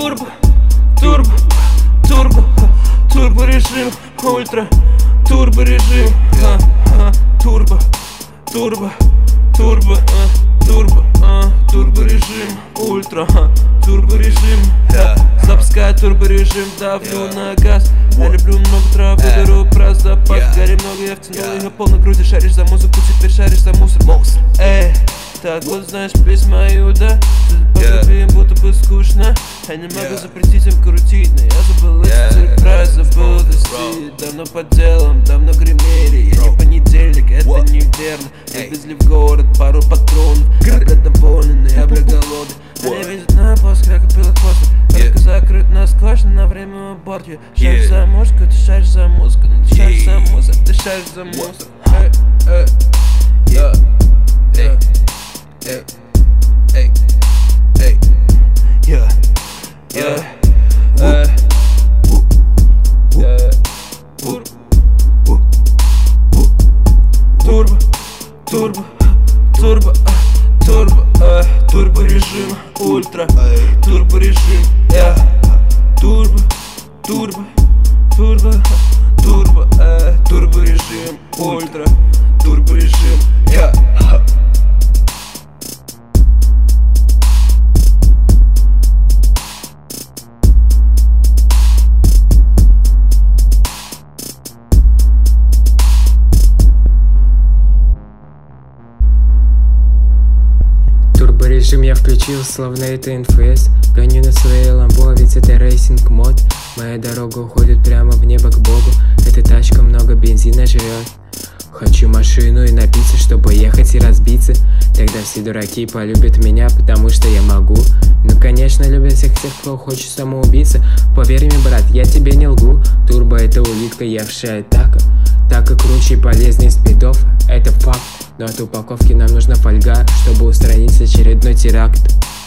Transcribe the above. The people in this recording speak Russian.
Турбо, турбо, турбо, турбо режим, ультра, турбо режим, турбо, турбо, турбо, турбо, турбо режим, ультра, турбо режим, запускаю турбо режим, давлю на газ. Я люблю много травы, беру про запас. Гарри много, я втянул ее полной груди. Шаришь за музыку, теперь шаришь за мусор. Эй, так вот знаешь песнь мою, да? По тропе будто бы скучно. Я не могу запретить им крутить, но я забыл этот сюрприз, забыл это стиль. Давно под делом, давно гремели. Я не понедельник, это неверно. Я везли в город пару патронов. Я, бля, доволен, но я, бля, голодный. Они видят на пост, как копила хвост. Только закрыт насквозь на время уборки. Шаришь за музыку, ты шаришь за музыку. Ты шаришь за мусор, ты шаришь за мусор. Турбо, турбо, турбо, турбо, турбо режим, ультра, турбо режим, турбо, турбо, турбо, турбо, турбо режим, ультра, турбо режим, Режим я включил, словно это НФС. Гоню на своей ламбо, ведь это рейсинг мод. Моя дорога уходит прямо в небо к Богу. Эта тачка много бензина жрет. Хочу машину и напиться, чтобы ехать и разбиться. Тогда все дураки полюбят меня, потому что я могу. Ну конечно, любят всех тех, кто хочет самоубийца. Поверь мне, брат, я тебе не лгу. Турбо это улитка, явшая така. Так и круче и полезнее спидов, это факт. Но от упаковки нам нужна фольга, чтобы устранить очередной теракт.